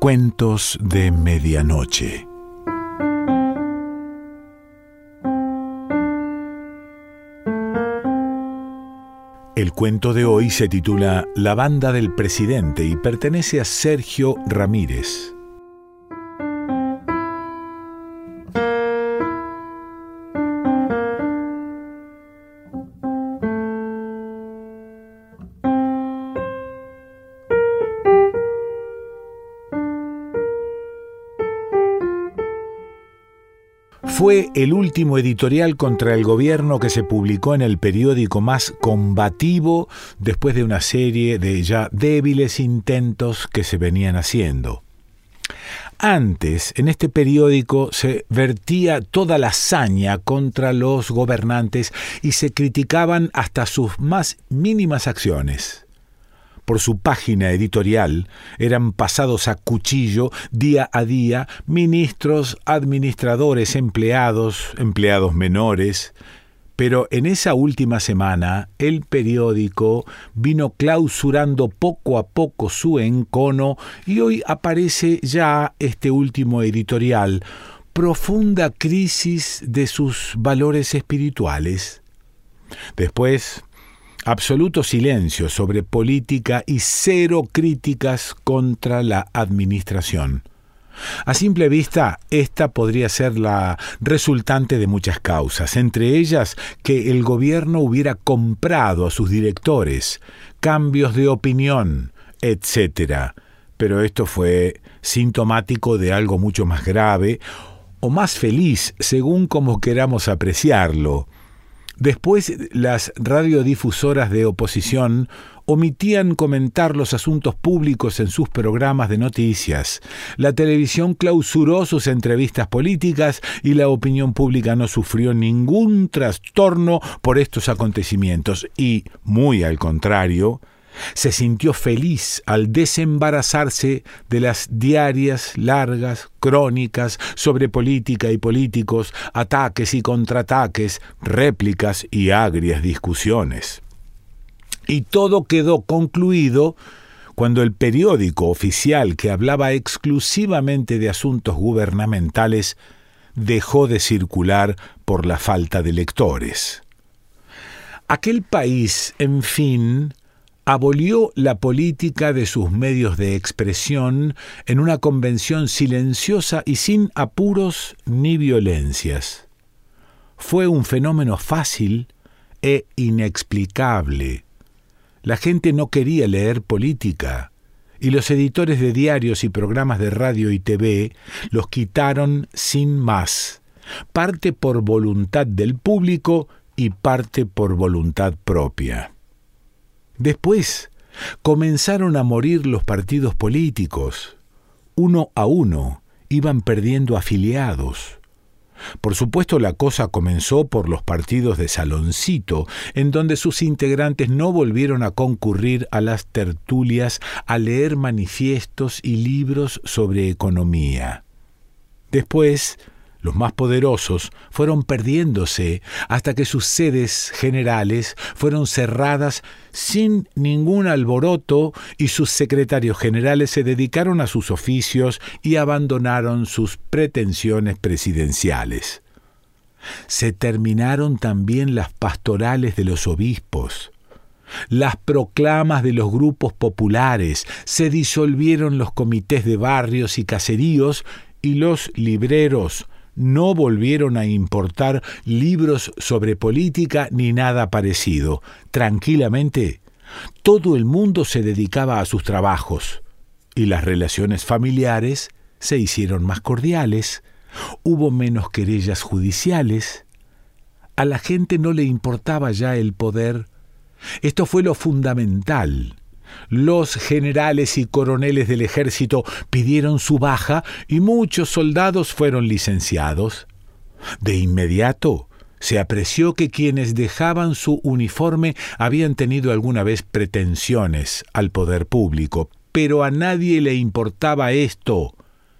Cuentos de Medianoche. El cuento de hoy se titula La banda del presidente y pertenece a Sergio Ramírez. Fue el último editorial contra el gobierno que se publicó en el periódico más combativo después de una serie de ya débiles intentos que se venían haciendo. Antes, en este periódico se vertía toda la saña contra los gobernantes y se criticaban hasta sus más mínimas acciones. Por su página editorial eran pasados a cuchillo día a día ministros, administradores, empleados menores. Pero en esa última semana el periódico vino clausurando poco a poco su encono y hoy aparece ya este último editorial, profunda crisis de sus valores espirituales. Después, absoluto silencio sobre política y cero críticas contra la administración. A simple vista, esta podría ser la resultante de muchas causas, entre ellas que el gobierno hubiera comprado a sus directores, cambios de opinión, etc. Pero esto fue sintomático de algo mucho más grave o más feliz, según como queramos apreciarlo. Después, las radiodifusoras de oposición omitían comentar los asuntos públicos en sus programas de noticias. La televisión clausuró sus entrevistas políticas y la opinión pública no sufrió ningún trastorno por estos acontecimientos y, muy al contrario, se sintió feliz al desembarazarse de las diarias largas crónicas sobre política y políticos, ataques y contraataques, réplicas y agrias discusiones. Y todo quedó concluido cuando el periódico oficial que hablaba exclusivamente de asuntos gubernamentales dejó de circular por la falta de lectores. Aquel país, en fin, abolió la política de sus medios de expresión en una convención silenciosa y sin apuros ni violencias. Fue un fenómeno fácil e inexplicable. La gente no quería leer política, y los editores de diarios y programas de radio y TV los quitaron sin más, parte por voluntad del público y parte por voluntad propia. Después comenzaron a morir los partidos políticos. Uno a uno iban perdiendo afiliados. Por supuesto, la cosa comenzó por los partidos de saloncito, en donde sus integrantes no volvieron a concurrir a las tertulias a leer manifiestos y libros sobre economía. Después, los más poderosos fueron perdiéndose hasta que sus sedes generales fueron cerradas sin ningún alboroto y sus secretarios generales se dedicaron a sus oficios y abandonaron sus pretensiones presidenciales. Se terminaron también las pastorales de los obispos. Las proclamas de los grupos populares, se disolvieron los comités de barrios y caseríos y los libreros no volvieron a importar libros sobre política ni nada parecido. Tranquilamente, todo el mundo se dedicaba a sus trabajos y las relaciones familiares se hicieron más cordiales. Hubo menos querellas judiciales. A la gente no le importaba ya el poder. Esto fue lo fundamental. Los generales y coroneles del ejército pidieron su baja y muchos soldados fueron licenciados. De inmediato se apreció que quienes dejaban su uniforme habían tenido alguna vez pretensiones al poder público, pero a nadie le importaba esto.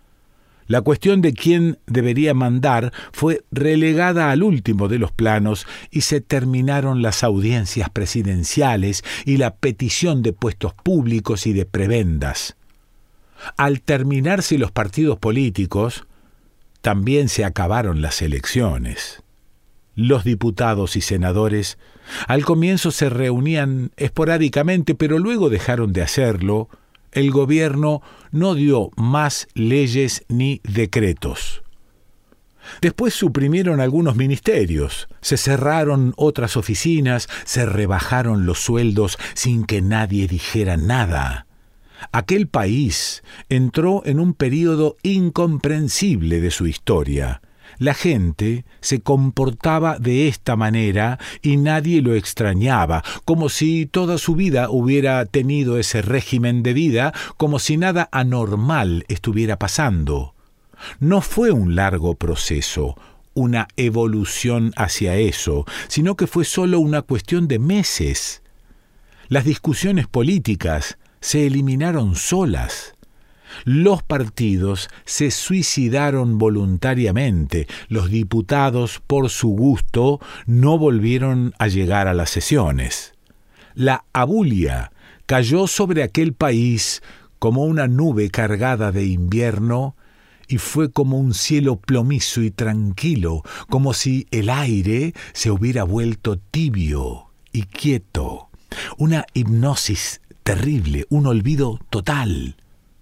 La cuestión de quién debería mandar fue relegada al último de los planos y se terminaron las audiencias presidenciales y la petición de puestos públicos y de prebendas. Al terminarse los partidos políticos, también se acabaron las elecciones. Los diputados y senadores al comienzo se reunían esporádicamente, pero luego dejaron de hacerlo. El gobierno no dio más leyes ni decretos. Después suprimieron algunos ministerios, se cerraron otras oficinas, se rebajaron los sueldos sin que nadie dijera nada. Aquel país entró en un período incomprensible de su historia. La gente se comportaba de esta manera y nadie lo extrañaba, como si toda su vida hubiera tenido ese régimen de vida, como si nada anormal estuviera pasando. No fue un largo proceso, una evolución hacia eso, sino que fue solo una cuestión de meses. Las discusiones políticas se eliminaron solas. Los partidos se suicidaron voluntariamente. Los diputados, por su gusto, no volvieron a llegar a las sesiones. La abulia cayó sobre aquel país como una nube cargada de invierno y fue como un cielo plomizo y tranquilo, como si el aire se hubiera vuelto tibio y quieto. Una hipnosis terrible, un olvido total.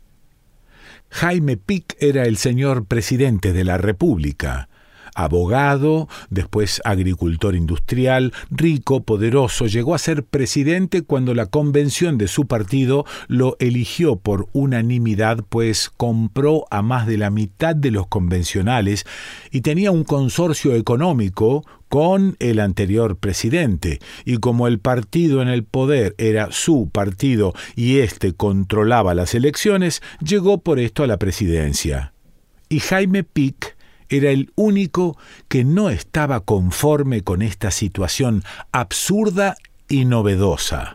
Jaime Pick era el señor presidente de la República. Abogado, después agricultor industrial, rico, poderoso, llegó a ser presidente cuando la convención de su partido lo eligió por unanimidad, pues compró a más de la mitad de los convencionales y tenía un consorcio económico con el anterior presidente, y como el partido en el poder era su partido y éste controlaba las elecciones, llegó por esto a la presidencia. Y Jaime Pick era el único que no estaba conforme con esta situación absurda y novedosa.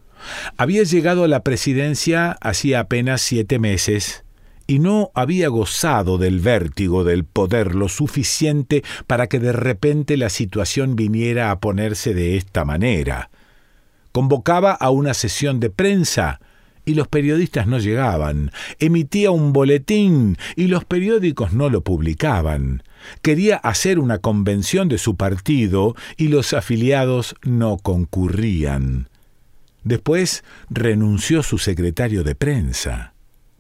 Había llegado a la presidencia hacía apenas 7 meses y no había gozado del vértigo del poder lo suficiente para que de repente la situación viniera a ponerse de esta manera. Convocaba a una sesión de prensa y los periodistas no llegaban. Emitía un boletín y los periódicos no lo publicaban. Quería hacer una convención de su partido y los afiliados no concurrían. Después renunció su secretario de prensa.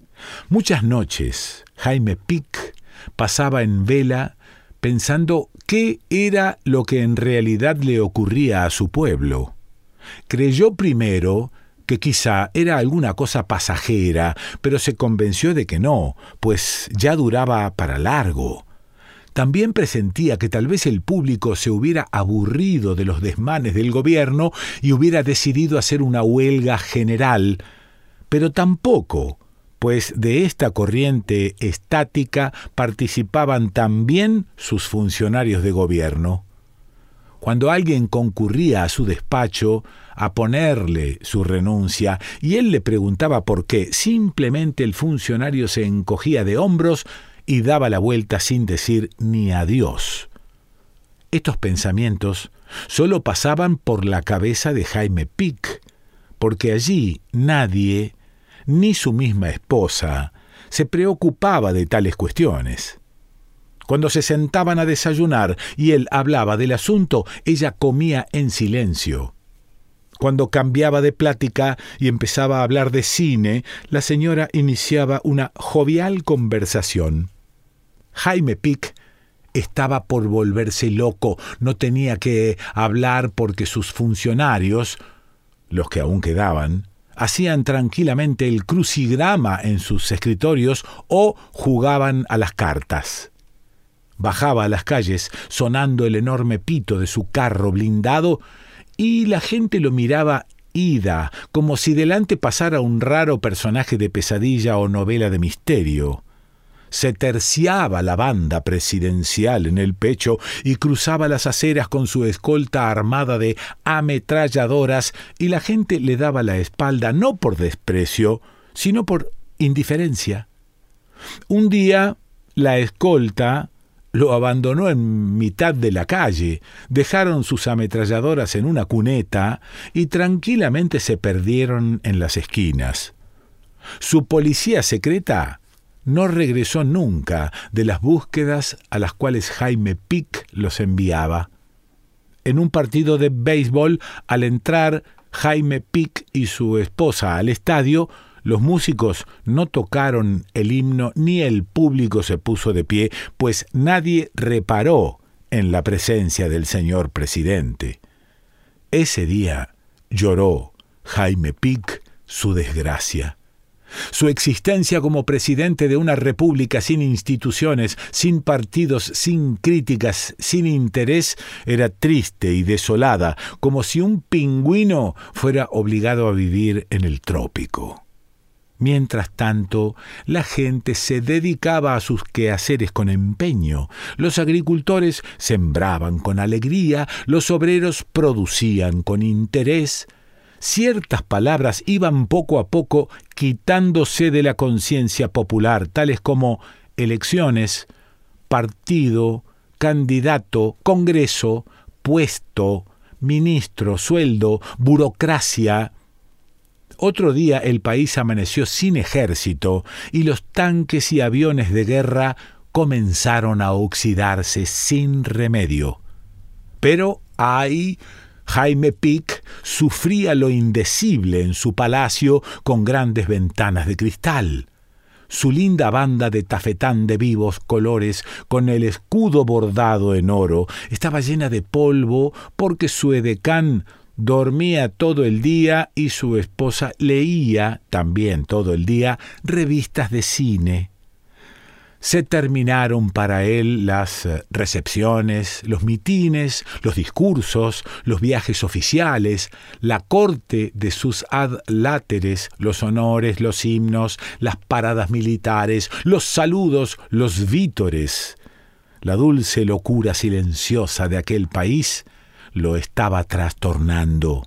Muchas noches Jaime Pick pasaba en vela pensando qué era lo que en realidad le ocurría a su pueblo. Creyó primero que quizá era alguna cosa pasajera, pero se convenció de que no, pues ya duraba para largo. También presentía que tal vez el público se hubiera aburrido de los desmanes del gobierno y hubiera decidido hacer una huelga general, pero tampoco, pues de esta corriente estática participaban también sus funcionarios de gobierno. Cuando alguien concurría a su despacho a ponerle su renuncia y él le preguntaba por qué, simplemente el funcionario se encogía de hombros y daba la vuelta sin decir ni adiós. Estos pensamientos solo pasaban por la cabeza de Jaime Pick, porque allí nadie, ni su misma esposa, se preocupaba de tales cuestiones. Cuando se sentaban a desayunar y él hablaba del asunto, ella comía en silencio. Cuando cambiaba de plática y empezaba a hablar de cine, la señora iniciaba una jovial conversación. Jaime Pick estaba por volverse loco, no tenía que hablar porque sus funcionarios, los que aún quedaban, hacían tranquilamente el crucigrama en sus escritorios o jugaban a las cartas. Bajaba a las calles sonando el enorme pito de su carro blindado y la gente lo miraba ida, como si delante pasara un raro personaje de pesadilla o novela de misterio. Se terciaba la banda presidencial en el pecho y cruzaba las aceras con su escolta armada de ametralladoras y la gente le daba la espalda no por desprecio, sino por indiferencia. Un día la escolta lo abandonó en mitad de la calle, dejaron sus ametralladoras en una cuneta y tranquilamente se perdieron en las esquinas. Su policía secreta no regresó nunca de las búsquedas a las cuales Jaime Pick los enviaba. En un partido de béisbol, al entrar Jaime Pick y su esposa al estadio, los músicos no tocaron el himno ni el público se puso de pie, pues nadie reparó en la presencia del señor presidente. Ese día lloró Jaime Pick su desgracia. Su existencia como presidente de una república sin instituciones, sin partidos, sin críticas, sin interés, era triste y desolada, como si un pingüino fuera obligado a vivir en el trópico. Mientras tanto, la gente se dedicaba a sus quehaceres con empeño. Los agricultores sembraban con alegría, los obreros producían con interés. Ciertas palabras iban poco a poco quitándose de la conciencia popular, tales como elecciones, partido, candidato, congreso, puesto, ministro, sueldo, burocracia. Otro día el país amaneció sin ejército y los tanques y aviones de guerra comenzaron a oxidarse sin remedio. Pero Jaime Pick sufría lo indecible en su palacio con grandes ventanas de cristal. Su linda banda de tafetán de vivos colores con el escudo bordado en oro estaba llena de polvo porque su edecán dormía todo el día y su esposa leía también todo el día revistas de cine. Se terminaron para él las recepciones, los mitines, los discursos, los viajes oficiales, la corte de sus adláteres, los honores, los himnos, las paradas militares, los saludos, los vítores. La dulce locura silenciosa de aquel país lo estaba trastornando.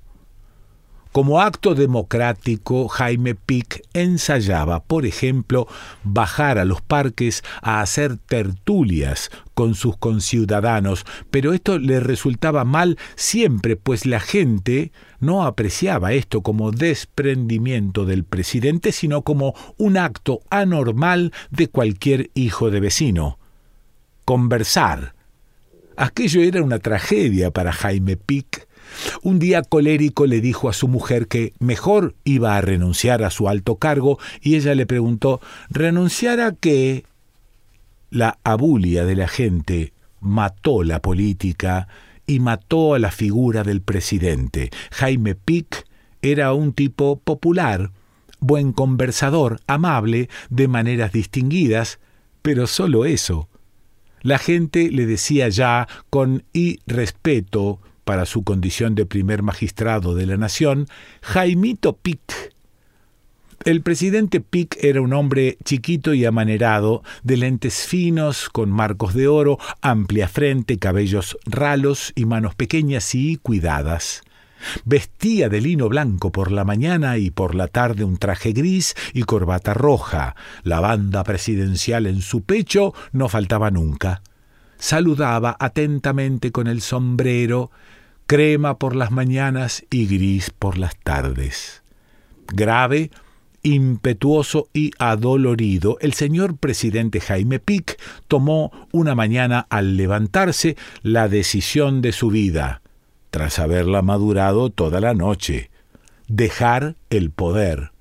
Como acto democrático, Jaime Pick ensayaba, por ejemplo, bajar a los parques a hacer tertulias con sus conciudadanos, pero esto le resultaba mal siempre, pues la gente no apreciaba esto como desprendimiento del presidente, sino como un acto anormal de cualquier hijo de vecino. Conversar. Aquello era una tragedia para Jaime Pick. Un día colérico le dijo a su mujer que mejor iba a renunciar a su alto cargo y ella le preguntó, ¿renunciar a qué? La abulia de la gente mató la política y mató a la figura del presidente. Jaime Pick era un tipo popular, buen conversador, amable, de maneras distinguidas, pero solo eso. La gente le decía ya con irrespeto para su condición de primer magistrado de la nación, Jaimito Pick. El presidente Pick era un hombre chiquito y amanerado, de lentes finos, con marcos de oro, amplia frente, cabellos ralos y manos pequeñas y cuidadas. Vestía de lino blanco por la mañana y por la tarde un traje gris y corbata roja. La banda presidencial en su pecho no faltaba nunca. Saludaba atentamente con el sombrero, crema por las mañanas y gris por las tardes. Grave, impetuoso y adolorido, el señor presidente Jaime Pick tomó una mañana al levantarse la decisión de su vida, tras haberla madurado toda la noche: dejar el poder.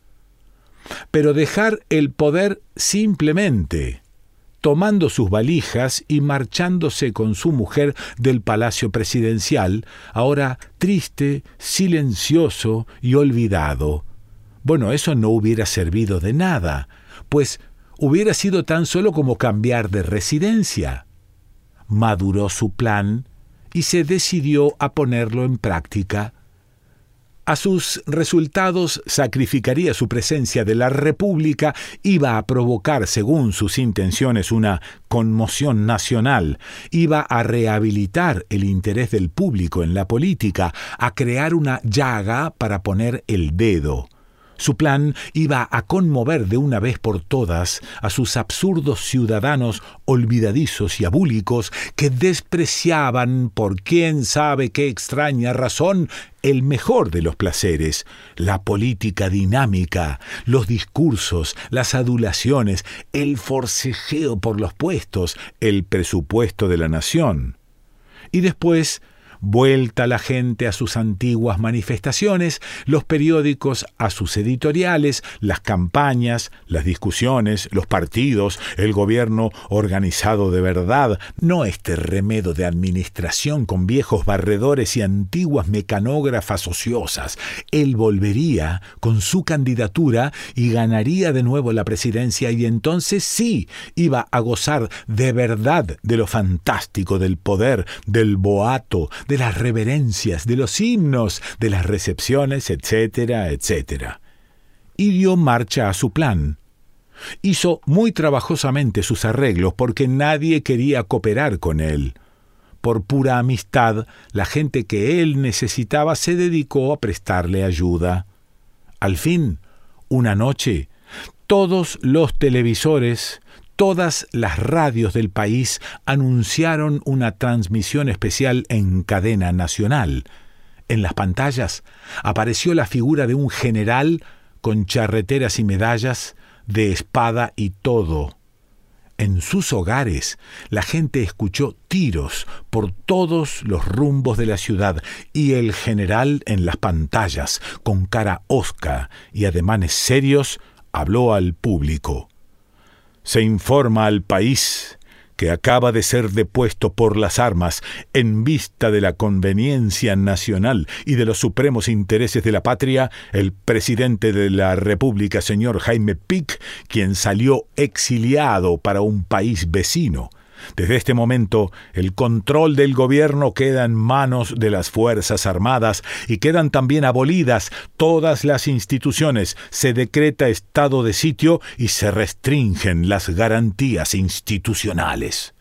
Pero dejar el poder simplemente, tomando sus valijas y marchándose con su mujer del palacio presidencial, ahora triste, silencioso y olvidado. Bueno, eso no hubiera servido de nada, pues hubiera sido tan solo como cambiar de residencia. Maduró su plan y se decidió a ponerlo en práctica. A sus resultados sacrificaría su presencia de la República, iba a provocar, según sus intenciones, una conmoción nacional, iba a rehabilitar el interés del público en la política, a crear una llaga para poner el dedo. Su plan iba a conmover de una vez por todas a sus absurdos ciudadanos olvidadizos y abúlicos que despreciaban, por quién sabe qué extraña razón, el mejor de los placeres, la política dinámica, los discursos, las adulaciones, el forcejeo por los puestos, el presupuesto de la nación. Y después, vuelta la gente a sus antiguas manifestaciones, los periódicos a sus editoriales, las campañas, las discusiones, los partidos, el gobierno organizado de verdad, no este remedo de administración con viejos barredores y antiguas mecanógrafas ociosas. Él volvería con su candidatura y ganaría de nuevo la presidencia, y entonces sí iba a gozar de verdad de lo fantástico del poder, del boato, de las reverencias, de los himnos, de las recepciones, etcétera, etcétera. Y dio marcha a su plan. Hizo muy trabajosamente sus arreglos porque nadie quería cooperar con él. Por pura amistad, la gente que él necesitaba se dedicó a prestarle ayuda. Al fin, una noche, todos los televisores, todas las radios del país anunciaron una transmisión especial en cadena nacional. En las pantallas apareció la figura de un general con charreteras y medallas, de espada y todo. En sus hogares la gente escuchó tiros por todos los rumbos de la ciudad, y el general en las pantallas, con cara hosca y ademanes serios, habló al público. Se informa al país que acaba de ser depuesto por las armas en vista de la conveniencia nacional y de los supremos intereses de la patria, el presidente de la República, señor Jaime Pic, quien salió exiliado para un país vecino. Desde este momento, el control del gobierno queda en manos de las Fuerzas Armadas y quedan también abolidas todas las instituciones. Se decreta estado de sitio y se restringen las garantías institucionales.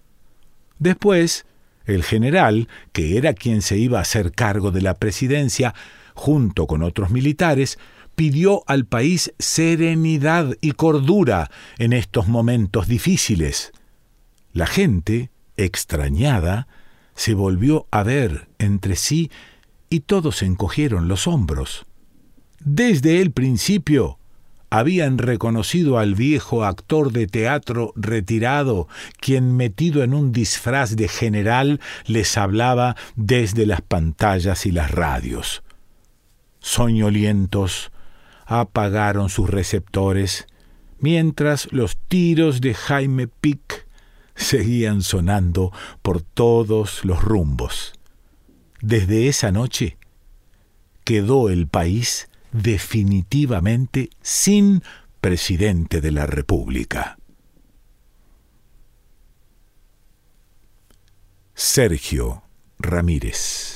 Después, el general, que era quien se iba a hacer cargo de la presidencia, junto con otros militares, pidió al país serenidad y cordura en estos momentos difíciles. La gente, extrañada, se volvió a ver entre sí y todos encogieron los hombros. Desde el principio habían reconocido al viejo actor de teatro retirado, quien metido en un disfraz de general les hablaba desde las pantallas y las radios. Soñolientos, apagaron sus receptores, mientras los tiros de Jaime Pic seguían sonando por todos los rumbos. Desde esa noche quedó el país definitivamente sin presidente de la República. Sergio Ramírez.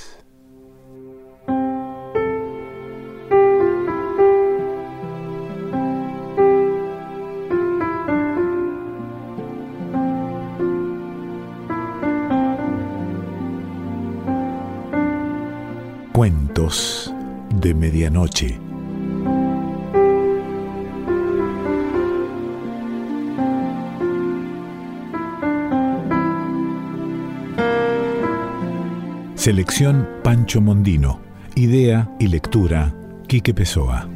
Cuentos de medianoche. Selección Pancho Mondino. Idea y lectura Quique Pessoa.